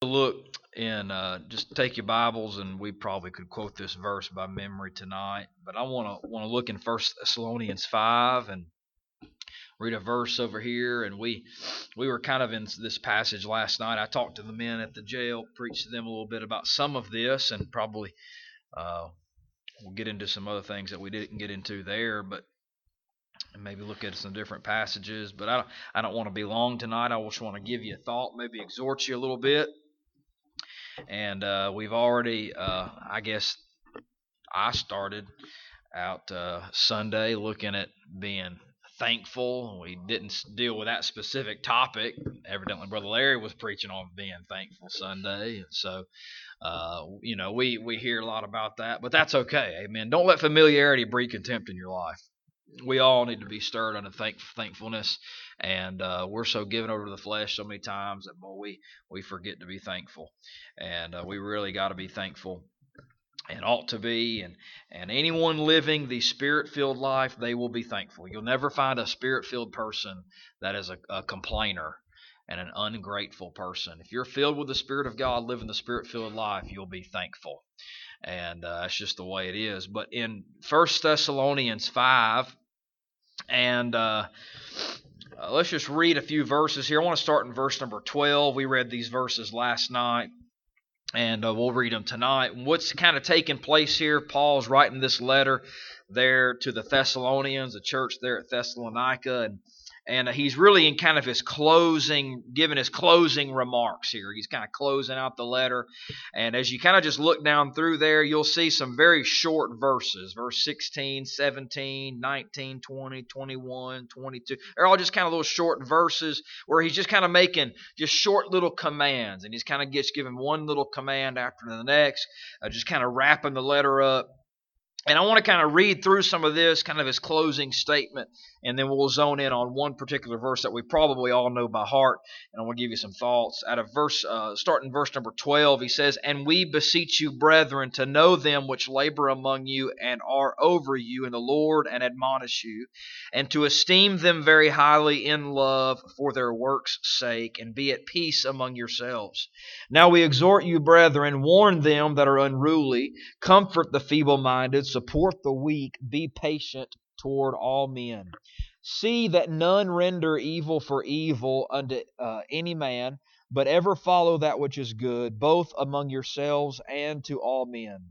look in, just take your Bibles, and we probably could quote this verse by memory tonight. But I want to look in 1 Thessalonians 5 and read a verse over here. And we were kind of in this passage last night. I talked to the men at the jail, preached to them a little bit about some of this, and probably we'll get into some other things that we didn't get into there, but maybe look at some different passages. But I don't want to be long tonight. I just want to give you a thought, maybe exhort you a little bit. And we've already, I guess I started out Sunday looking at being thankful. We didn't deal with that specific topic. Evidently, Brother Larry was preaching on being thankful Sunday. And so, we hear a lot about that, but that's okay. Amen. Don't let familiarity breed contempt in your life. We all need to be stirred unto thankfulness, and we're so given over to the flesh so many times that we forget to be thankful, and we really got to be thankful, and ought to be. And anyone living the Spirit-filled life, they will be thankful. You'll never find a Spirit-filled person that is a complainer and an ungrateful person. If you're filled with the Spirit of God, living the Spirit-filled life, you'll be thankful. And that's just the way it is. But in 1 Thessalonians 5, and let's just read a few verses here. I want to start in verse number 12. We read these verses last night, and we'll read them tonight. What's kind of taking place here, Paul's writing this letter there to the Thessalonians, the church there at Thessalonica, and he's really in kind of his giving his closing remarks here. He's kind of closing out the letter. And as you kind of just look down through there, you'll see some very short verses. Verse 16, 17, 19, 20, 21, 22. They're all just kind of little short verses where he's just kind of making just short little commands. And he's kind of gets given one little command after the next, just kind of wrapping the letter up. And I want to kind of read through some of this, kind of his closing statement, and then we'll zone in on one particular verse that we probably all know by heart, and I want to give you some thoughts. Out of starting verse number 12, he says, "And we beseech you, brethren, to know them which labor among you and are over you in the Lord, and admonish you, and to esteem them very highly in love for their works' sake, and be at peace among yourselves. Now we exhort you, brethren, warn them that are unruly, comfort the feeble-minded, support the weak, be patient toward all men. See that none render evil for evil unto any man, but ever follow that which is good, both among yourselves and to all men.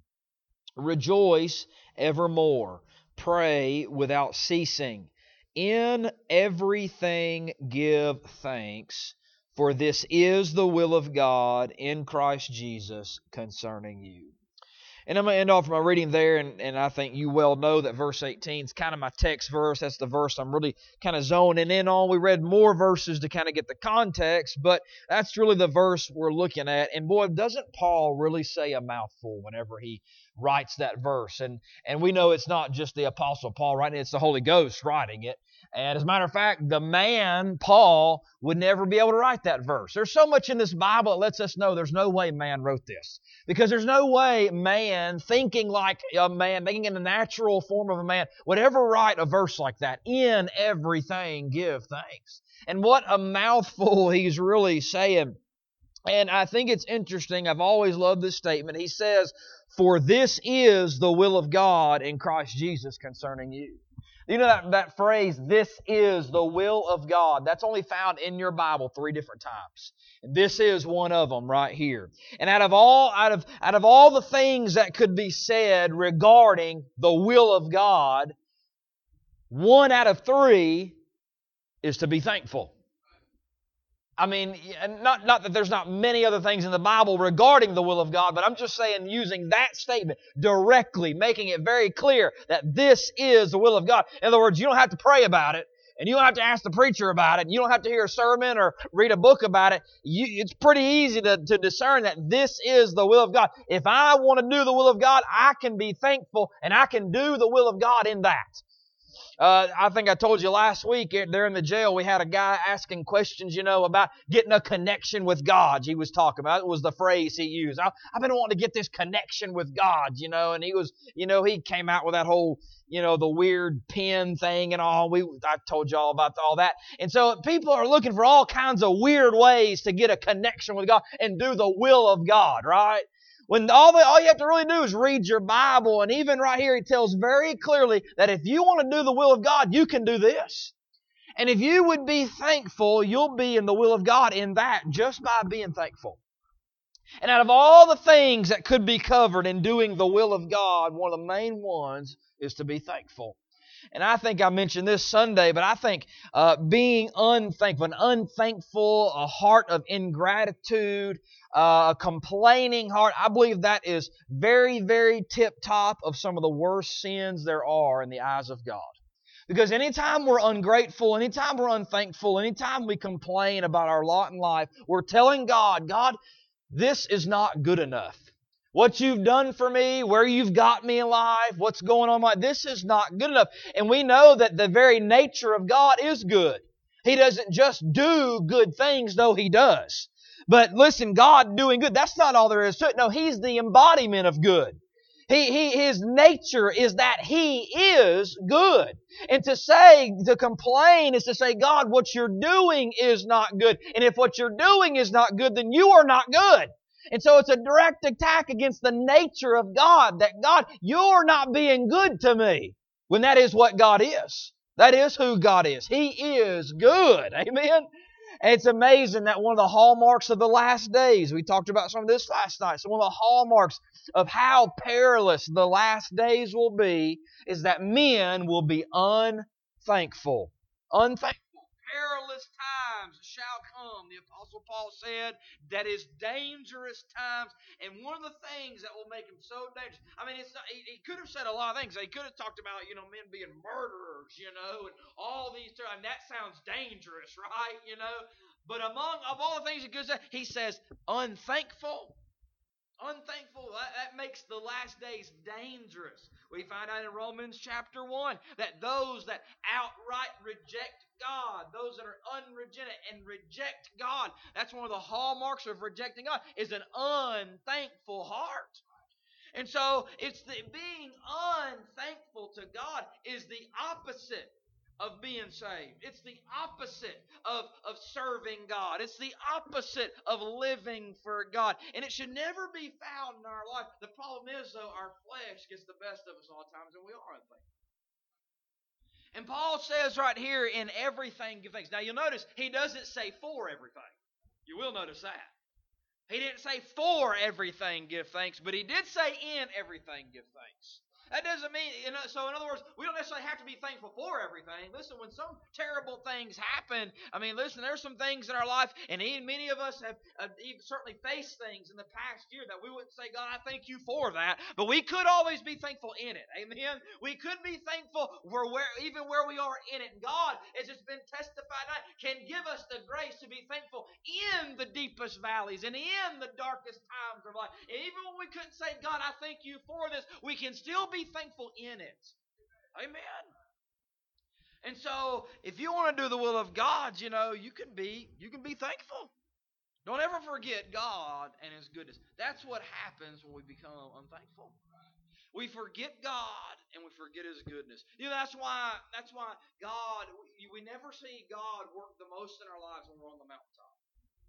Rejoice evermore, pray without ceasing. In everything give thanks, for this is the will of God in Christ Jesus concerning you." And I'm going to end off my reading there, and I think you well know that verse 18 is kind of my text verse. That's the verse I'm really kind of zoning in on. We read more verses to kind of get the context, but that's really the verse we're looking at. And boy, doesn't Paul really say a mouthful whenever he writes that verse. And we know it's not just the Apostle Paul writing it, it's the Holy Ghost writing it. And as a matter of fact, the man, Paul, would never be able to write that verse. There's so much in this Bible that lets us know there's no way man wrote this. Because there's no way man, thinking like a man, thinking in the natural form of a man, would ever write a verse like that. In everything give thanks. And what a mouthful he's really saying. And I think it's interesting. I've always loved this statement. He says, "For this is the will of God in Christ Jesus concerning you." You know that phrase, "this is the will of God," that's only found in your Bible 3 different times. And this is one of them right here. And out of all the things that could be said regarding the will of God, 1 out of 3 is to be thankful. I mean, not that there's not many other things in the Bible regarding the will of God, but I'm just saying using that statement directly, making it very clear that this is the will of God. In other words, you don't have to pray about it, and you don't have to ask the preacher about it, and you don't have to hear a sermon or read a book about it. It's pretty easy to discern that this is the will of God. If I want to do the will of God, I can be thankful, and I can do the will of God in that. I think I told you last week there in the jail, we had a guy asking questions, about getting a connection with God. He was talking about it was the phrase he used. I've been wanting to get this connection with God, and he was, he came out with that whole, the weird pen thing and all. I told you all about all that. And so people are looking for all kinds of weird ways to get a connection with God and do the will of God, right? When all you have to really do is read your Bible, and even right here, he tells very clearly that if you want to do the will of God, you can do this. And if you would be thankful, you'll be in the will of God in that just by being thankful. And out of all the things that could be covered in doing the will of God, one of the main ones is to be thankful. And I think I mentioned this Sunday, but I think being unthankful, an unthankful, a heart of ingratitude, a complaining heart, I believe that is very, very tip-top of some of the worst sins there are in the eyes of God. Because anytime we're ungrateful, anytime we're unthankful, anytime we complain about our lot in life, we're telling God, God, this is not good enough. What you've done for me, where you've got me in life, what's going on in life, this is not good enough. And we know that the very nature of God is good. He doesn't just do good things, though He does. But listen, God doing good, that's not all there is to it. No, He's the embodiment of good. His nature is that He is good. And to complain is to say, God, what you're doing is not good. And if what you're doing is not good, then you are not good. And so it's a direct attack against the nature of God, that God, you're not being good to me, when that is what God is. That is who God is. He is good. Amen? And it's amazing that one of the hallmarks of the last days, we talked about some of this last night, so one of the hallmarks of how perilous the last days will be is that men will be unthankful. Unthankful. Perilous times shall come. The Apostle Paul said that is dangerous times. And one of the things that will make him so dangerous, I mean, it's not, he could have said a lot of things. He could have talked about, men being murderers, and all these terms. And that sounds dangerous, right? But of all the things he could say, he says unthankful. Unthankful, that makes the last days dangerous. We find out in Romans chapter 1 that those that outright reject God, those that are unregenerate and reject God, that's one of the hallmarks of rejecting God, is an unthankful heart. And so being unthankful to God is the opposite of being saved. It's the opposite of serving God. It's the opposite of living for God. And it should never be found in our life. The problem is, though, our flesh gets the best of us all times, and we are unthankful. And Paul says right here, in everything give thanks. Now you'll notice he doesn't say for everything. You will notice that. He didn't say for everything give thanks, but he did say in everything give thanks. That doesn't mean, so in other words, we don't necessarily have to be thankful for everything. Listen, when some terrible things happen, there's some things in our life, and many of us have certainly faced things in the past year that we wouldn't say, God, I thank you for that. But we could always be thankful in it. Amen? We could be thankful even where we are in it. And God, as it's been testified, can give us the grace to be thankful in the deepest valleys and in the darkest times of life. And even when we couldn't say, God, I thank you for this, we can still be thankful in it. Amen. And so, if you want to do the will of God, you can be thankful. Don't ever forget God and His goodness. That's what happens when we become unthankful. We forget God and we forget His goodness. That's why God, we never see God work the most in our lives when we're on the mountaintop.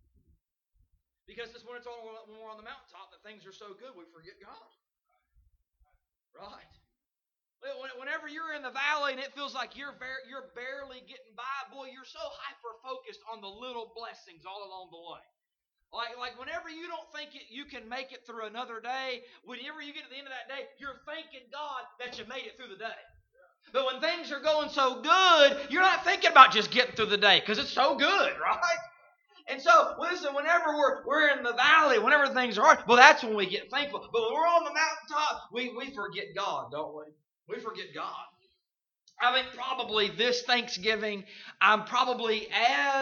Because it's when we're on the mountaintop that things are so good we forget God. Right. Whenever you're in the valley and it feels like you're barely getting by, boy, you're so hyper-focused on the little blessings all along the way. Like whenever you don't think you can make it through another day, whenever you get to the end of that day, you're thanking God that you made it through the day. But when things are going so good, you're not thinking about just getting through the day because it's so good, right? And so, listen, whenever we're in the valley, whenever things are hard, well, that's when we get thankful. But when we're on the mountaintop, we forget God, don't we? We forget God. I think probably this Thanksgiving, I'm probably as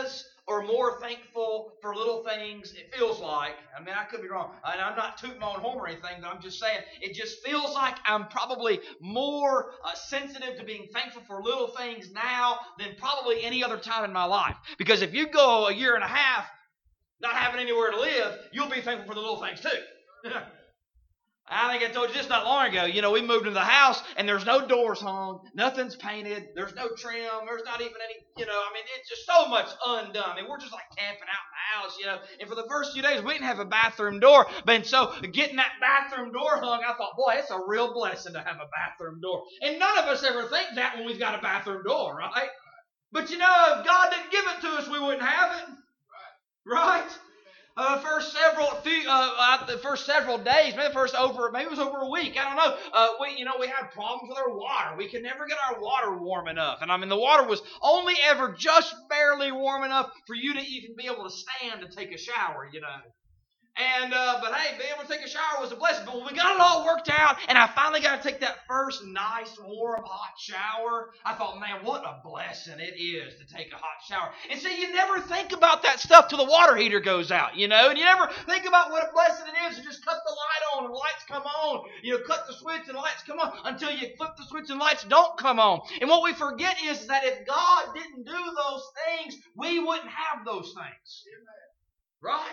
or more thankful for little things, it feels like. I mean, I could be wrong. And I'm not tooting my own horn or anything, but I'm just saying it just feels like I'm probably more sensitive to being thankful for little things now than probably any other time in my life. Because if you go a year and a half not having anywhere to live, you'll be thankful for the little things too. I think I told you this not long ago. We moved into the house and there's no doors hung, nothing's painted, there's no trim, there's not even any, it's just so much undone. We're just like camping out in the house, And for the first few days, we didn't have a bathroom door. And so getting that bathroom door hung, I thought, boy, it's a real blessing to have a bathroom door. And none of us ever think that when we've got a bathroom door, right? But if God didn't give it to us, we wouldn't have it. Right? The first several days, maybe it was over a week. I don't know. We had problems with our water. We could never get our water warm enough, and the water was only ever just barely warm enough for you to even be able to stand to take a shower. But hey, being able to take a shower was a blessing. But when we got it all worked out, and I finally got to take that first nice, warm, hot shower, I thought, man, what a blessing it is to take a hot shower. And see, you never think about that stuff till the water heater goes out, and you never think about what a blessing it is to just cut the light on and the lights come on. Cut the switch and the lights come on until you flip the switch and the lights don't come on. And what we forget is that if God didn't do those things, we wouldn't have those things. Right?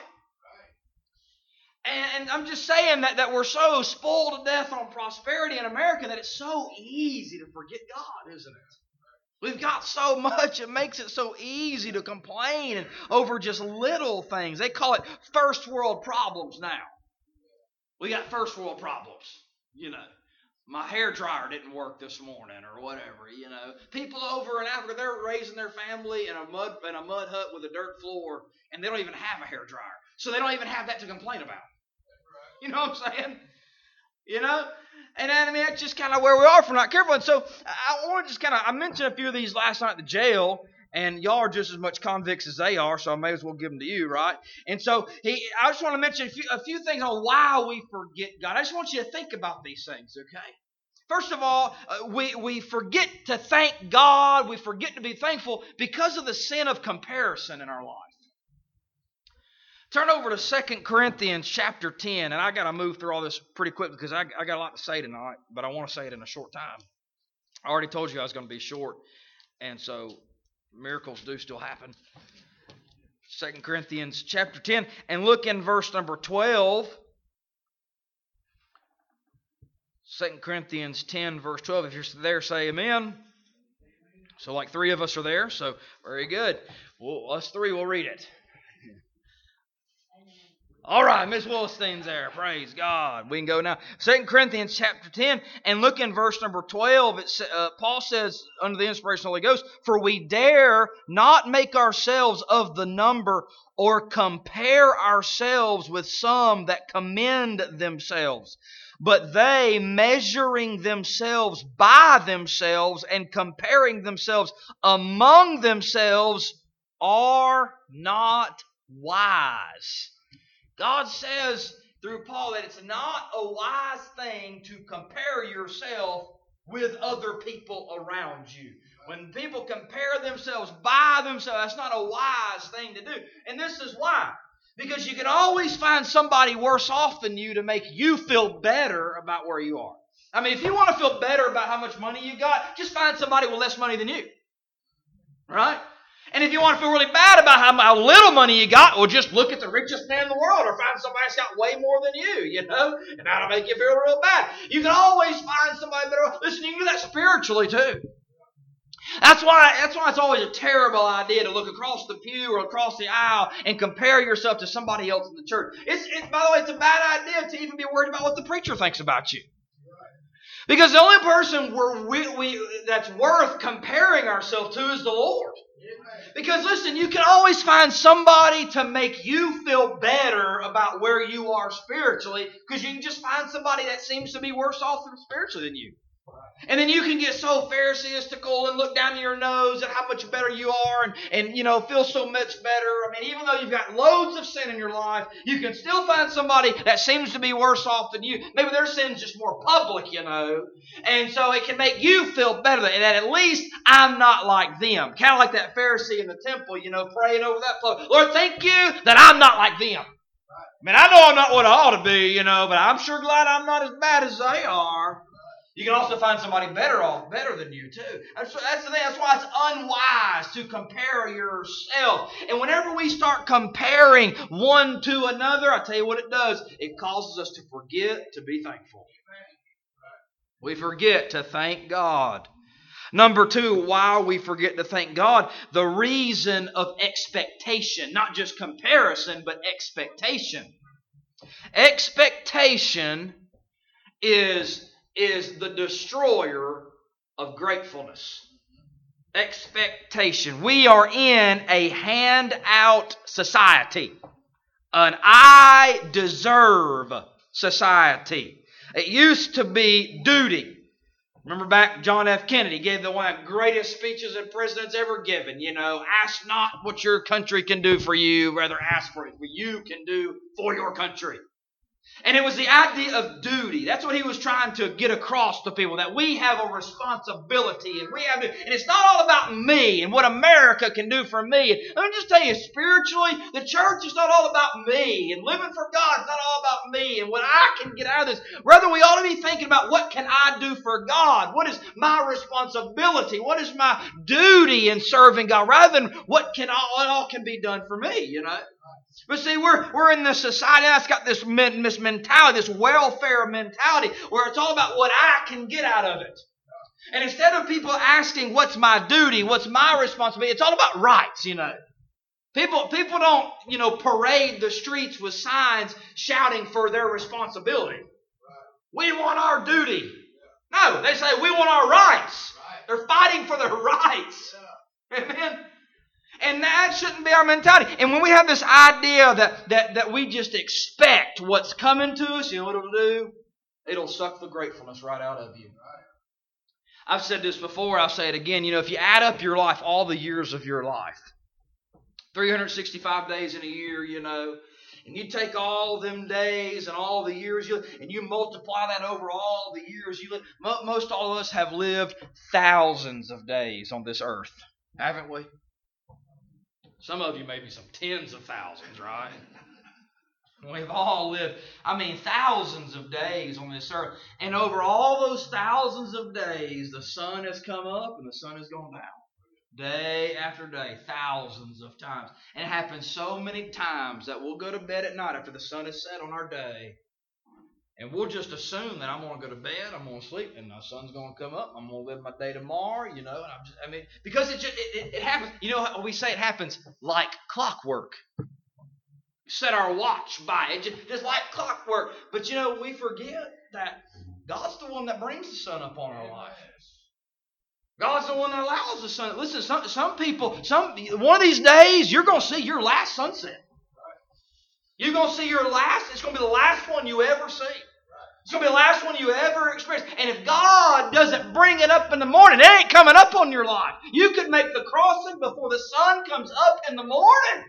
And I'm just saying that we're so spoiled to death on prosperity in America that it's so easy to forget God, isn't it? We've got so much, it makes it so easy to complain over just little things. They call it first world problems now. We got first world problems, My hair dryer didn't work this morning or whatever, People over in Africa, they're raising their family in a mud hut with a dirt floor, and they don't even have a hair dryer. So they don't even have that to complain about. You know what I'm saying? And that's just kind of where we are if we're not careful. And so I want to just I mentioned a few of these last night at the jail, and y'all are just as much convicts as they are, so I may as well give them to you, right? And so I just want to mention a few things on why we forget God. I just want you to think about these things, okay? First of all, we forget to thank God. We forget to be thankful because of the sin of comparison in our life. Turn over to 2 Corinthians chapter 10, and I got to move through all this pretty quick because I got a lot to say tonight, but I want to say it in a short time. I already told you I was going to be short, and so miracles do still happen. 2 Corinthians chapter 10, and look in verse number 12. 2 Corinthians 10, verse 12. If you're there, say amen. So like three of us are there, so very good. Well, us three will read it. All right, Miss Wilstein's there. Praise God. We can go now. 2 Corinthians chapter 10, and look in verse number 12. Paul says, under the inspiration of the Holy Ghost, "For we dare not make ourselves of the number or compare ourselves with some that commend themselves. But they, measuring themselves by themselves and comparing themselves among themselves, are not wise." God says through Paul that it's not a wise thing to compare yourself with other people around you. When people compare themselves by themselves, that's not a wise thing to do. And this is why. Because you can always find somebody worse off than you to make you feel better about where you are. I mean, if you want to feel better about how much money you got, just find somebody with less money than you. Right? And if you want to feel really bad about how little money you got, well, just look at the richest man in the world or find somebody that's got way more than you, and that'll make you feel real bad. You can always find somebody better. Listen, you can do that spiritually too. That's why it's always a terrible idea to look across the pew or across the aisle and compare yourself to somebody else in the church. By the way, it's a bad idea to even be worried about what the preacher thinks about you. Because the only person that's worth comparing ourselves to is the Lord. Because listen, you can always find somebody to make you feel better about where you are spiritually, because you can just find somebody that seems to be worse off spiritually than you. And then you can get so Pharisaistical and look down your nose at how much better you are and feel so much better. I mean, even though you've got loads of sin in your life, you can still find somebody that seems to be worse off than you. Maybe their sin's just more public, And so it can make you feel better that at least I'm not like them. Kind of like that Pharisee in the temple, praying over that floor. Lord, thank you that I'm not like them. I mean, I know I'm not what I ought to be, but I'm sure glad I'm not as bad as they are. You can also find somebody better than you too. That's the thing. That's why it's unwise to compare yourself. And whenever we start comparing one to another, I tell you what it does. It causes us to forget to be thankful. We forget to thank God. Number 2, why we forget to thank God, the reason of expectation. Not just comparison, but expectation. Expectation is the destroyer of gratefulness. Expectation. We are in a handout society. An I deserve society. It used to be duty. Remember back, John F. Kennedy gave one of the greatest speeches that president's ever given. Ask not what your country can do for you, rather ask for what you can do for your country. And it was the idea of duty. That's what he was trying to get across to people, that we have a responsibility and we have to, and it's not all about me and what America can do for me. Let me just tell you, spiritually, the church is not all about me, and living for God is not all about me and what I can get out of this. Rather, we ought to be thinking about what can I do for God? What is my responsibility? What is my duty in serving God? Rather than what all can be done for me, But see, we're in this society that's got this mentality, this welfare mentality, where it's all about what I can get out of it. And instead of people asking, what's my duty, what's my responsibility, it's all about rights, People don't, parade the streets with signs shouting for their responsibility. We want our duty. No, they say we want our rights. They're fighting for their rights. Amen. And that shouldn't be our mentality. And when we have this idea that we just expect what's coming to us, you know what it'll do? It'll suck the gratefulness right out of you. I've said this before, I'll say it again. You know, if you add up your life, all the years of your life, 365 days in a year, you know, and you take all them days and all the years, and you multiply that over all the years you live. Most all of us have lived thousands of days on this earth, haven't we? Some of you maybe some tens of thousands, right? We've all lived, thousands of days on this earth. And over all those thousands of days, the sun has come up and the sun has gone down. Day after day, thousands of times. And it happens so many times that we'll go to bed at night after the sun is set on our day. And we'll just assume that I'm going to go to bed, I'm going to sleep, and the sun's going to come up. I'm going to live my day tomorrow, you know. And because it happens. You know, we say it happens like clockwork. Set our watch by it, just like clockwork. But you know, we forget that God's the one that brings the sun up on our life. God's the one that allows the sun. Listen, some people, one of these days, you're going to see your last sunset. You're going to see it's going to be the last one you ever see. It's going to be the last one you ever experience. And if God doesn't bring it up in the morning, it ain't coming up on your life. You could make the crossing before the sun comes up in the morning.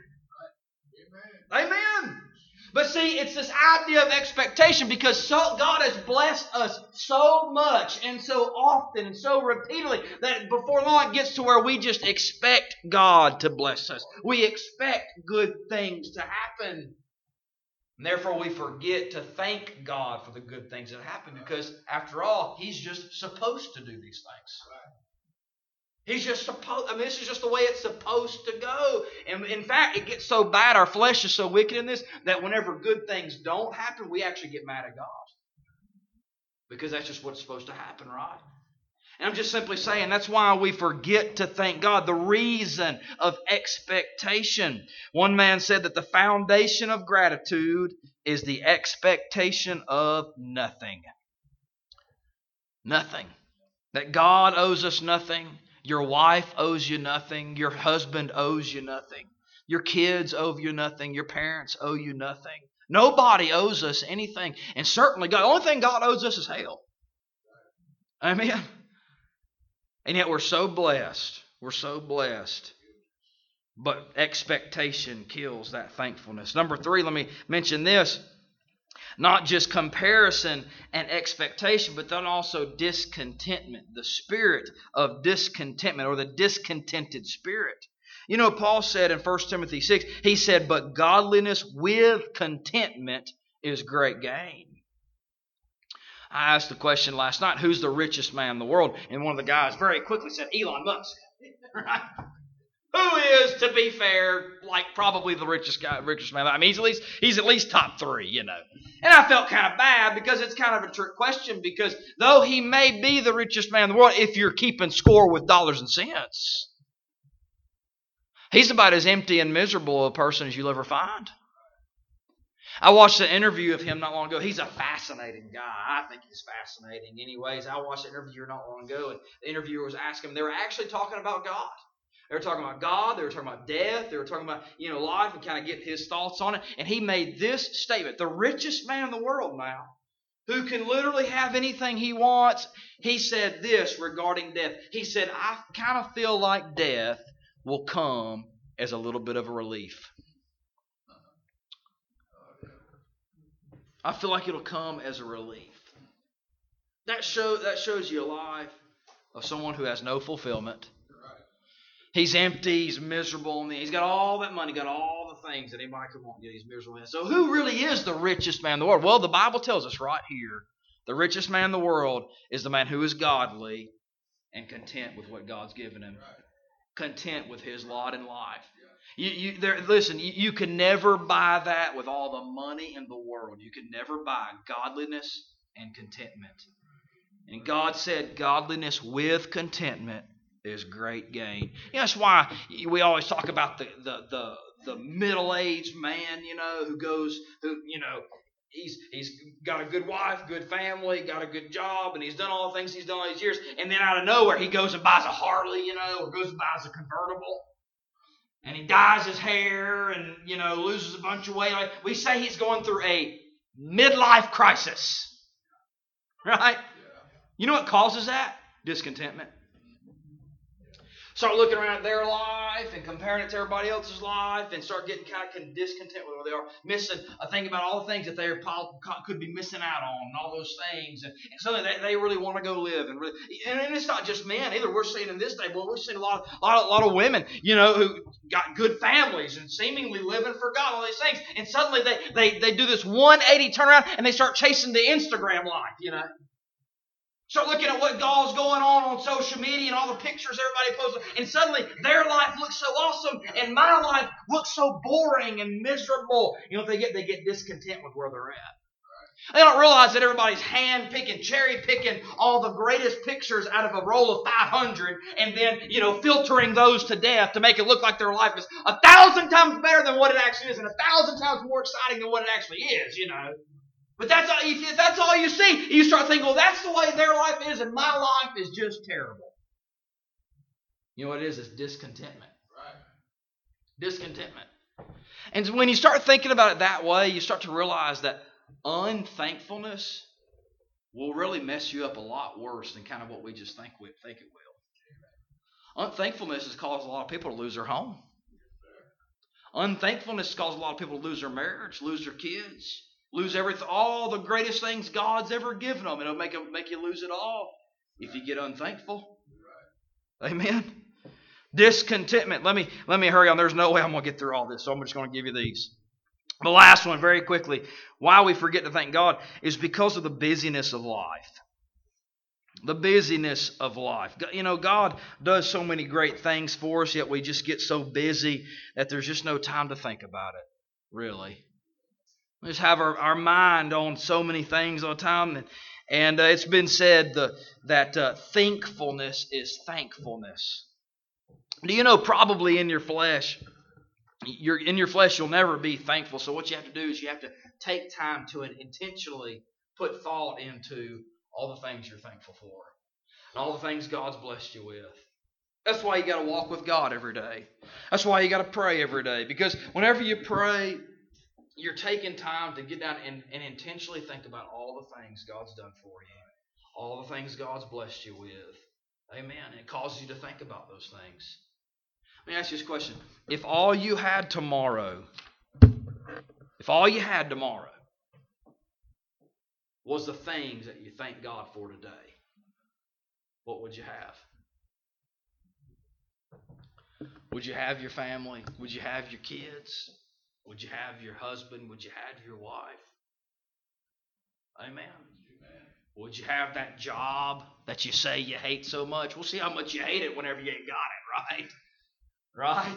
Amen. But see, it's this idea of expectation, because God has blessed us so much and so often and so repeatedly that before long it gets to where we just expect God to bless us. We expect good things to happen. And therefore we forget to thank God for the good things that happen, because after all, He's just supposed to do these things. He's just supposed, this is just the way it's supposed to go. And in fact, it gets so bad, our flesh is so wicked in this, that whenever good things don't happen, we actually get mad at God. Because that's just what's supposed to happen, right? And I'm just simply saying that's why we forget to thank God. The reason of expectation. One man said that the foundation of gratitude is the expectation of nothing. Nothing. That God owes us nothing. Your wife owes you nothing. Your husband owes you nothing. Your kids owe you nothing. Your parents owe you nothing. Nobody owes us anything. And certainly God, the only thing God owes us is hell. Amen. And yet we're so blessed. We're so blessed. But expectation kills that thankfulness. Number 3, let me mention this. Not just comparison and expectation, but then also discontentment. The spirit of discontentment, or the discontented spirit. You know, Paul said in 1 Timothy 6, he said, but godliness with contentment is great gain. I asked the question last night, who's the richest man in the world? And one of the guys very quickly said, Elon Musk. Right? Who is, to be fair, like probably the richest man. I mean, he's at least top 3, you know. And I felt kind of bad because it's kind of a trick question, because though he may be the richest man in the world, if you're keeping score with dollars and cents, he's about as empty and miserable a person as you'll ever find. I watched an interview of him not long ago. He's a fascinating guy. I think he's fascinating anyways. I watched an interview not long ago, and the interviewer was asking him, they were actually talking about God. They were talking about God. They were talking about death. They were talking about, life, and kind of getting his thoughts on it. And he made this statement. The richest man in the world now, who can literally have anything he wants, he said this regarding death. He said, I kind of feel like death will come as a little bit of a relief. I feel like it'll come as a relief. That shows you a life of someone who has no fulfillment. He's empty, he's miserable, he's got all that money, got all the things that anybody could want, he's miserable. So who really is the richest man in the world? Well, the Bible tells us right here, the richest man in the world is the man who is godly and content with what God's given him. Content with his lot in life. Listen, you can never buy that with all the money in the world. You can never buy godliness and contentment. And God said godliness with contentment is great gain. That's why we always talk about the middle-aged man, he's got a good wife, good family, got a good job, and he's done all the things he's done all these years, and then out of nowhere he goes and buys a Harley, or goes and buys a convertible, and he dyes his hair and, loses a bunch of weight. We say he's going through a midlife crisis, right? You know what causes that? Discontentment. Start looking around at their life and comparing it to everybody else's life, and start getting kind of discontent with where they are, missing, thinking about all the things that they could be missing out on, and all those things, and suddenly they really want to go live, and it's not just men either. We're seeing in this day, we're seeing a lot of women, who got good families and seemingly living for God, all these things, and suddenly they do this 180 turnaround and they start chasing the Instagram life, Start looking at what all's going on social media and all the pictures everybody posts, and suddenly their life looks so awesome, and my life looks so boring and miserable. They get discontent with where they're at. They don't realize that everybody's hand-picking, cherry-picking all the greatest pictures out of a roll of 500, and then, filtering those to death to make it look like their life is 1,000 times better than what it actually is, and 1,000 times more exciting than what it actually is, But if that's all you see, you start thinking, well, that's the way their life is, and my life is just terrible. You know what it is? It's discontentment. Right. Discontentment. And when you start thinking about it that way, you start to realize that unthankfulness will really mess you up a lot worse than kind of what we just think it will. Unthankfulness has caused a lot of people to lose their home. Unthankfulness has caused a lot of people to lose their marriage, lose their kids. Lose everything, all the greatest things God's ever given them. It'll make you lose it all if you get unthankful. Right. Amen. Discontentment. Let me hurry on. There's no way I'm going to get through all this, so I'm just going to give you these. The last one, very quickly. Why we forget to thank God is because of the busyness of life. The busyness of life. God does so many great things for us, yet we just get so busy that there's just no time to think about it, really. We just have our mind on so many things all the time. And it's been said that thankfulness is thankfulness. Do you know probably in your flesh, you'll never be thankful. So what you have to do is you have to take time to intentionally put thought into all the things you're thankful for. And all the things God's blessed you with. That's why you got to walk with God every day. That's why you got to pray every day. Because whenever you pray, you're taking time to get down and intentionally think about all the things God's done for you. All the things God's blessed you with. Amen. It causes you to think about those things. Let me ask you this question. If all you had tomorrow was the things that you thank God for today, what would you have? Would you have your family? Would you have your kids? Would you have your husband? Would you have your wife? Amen. Would you have that job that you say you hate so much? We'll see how much you hate it whenever you ain't got it, right? Right?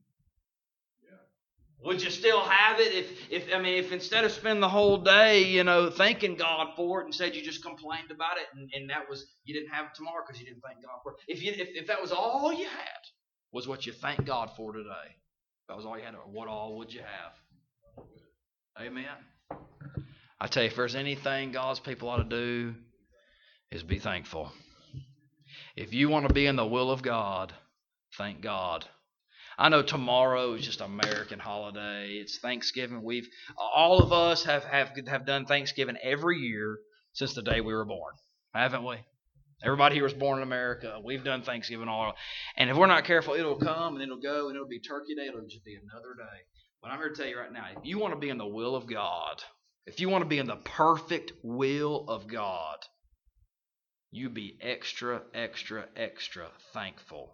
Yeah. Would you still have it if instead of spending the whole day, thanking God for it, instead you just complained about it and that was you didn't have it tomorrow because you didn't thank God for it. If that was all you had, was what you thank God for today, if that was all you had, what all would you have? Amen. I tell you, if there's anything God's people ought to do, is be thankful. If you want to be in the will of God, thank God. I know tomorrow is just an American holiday. It's Thanksgiving. All of us have done Thanksgiving every year since the day we were born, haven't we? Everybody here was born in America. We've done Thanksgiving all. And if we're not careful, it'll come and it'll go and it'll be Turkey Day. It'll just be another day. But I'm here to tell you right now, if you want to be in the will of God, if you want to be in the perfect will of God, you be extra, extra, extra thankful.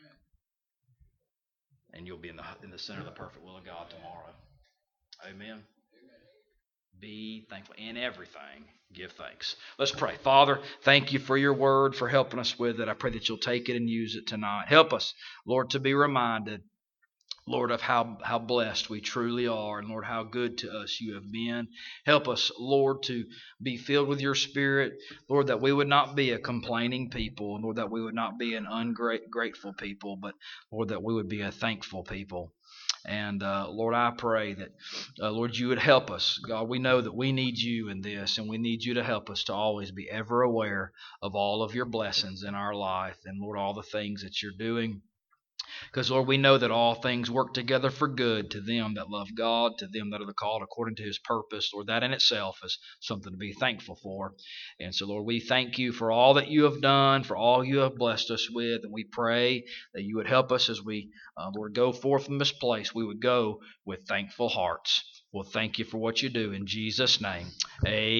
And you'll be in the center of the perfect will of God tomorrow. Amen. Be thankful in everything. Give thanks. Let's pray. Father, thank you for your word, for helping us with it. I pray that you'll take it and use it tonight. Help us, Lord, to be reminded, Lord, of how blessed we truly are, and Lord, how good to us you have been. Help us, Lord, to be filled with your Spirit, Lord, that we would not be a complaining people, and Lord, that we would not be an ungrateful people, but Lord, that we would be a thankful people. And Lord, I pray that, Lord, you would help us. God, we know that we need you in this, and we need you to help us to always be ever aware of all of your blessings in our life, and Lord, all the things that you're doing. Because, Lord, we know that all things work together for good to them that love God, to them that are called according to his purpose. Lord, that in itself is something to be thankful for. And so, Lord, we thank you for all that you have done, for all you have blessed us with. And we pray that you would help us as we, Lord, go forth from this place. We would go with thankful hearts. Well, thank you for what you do. In Jesus' name, amen.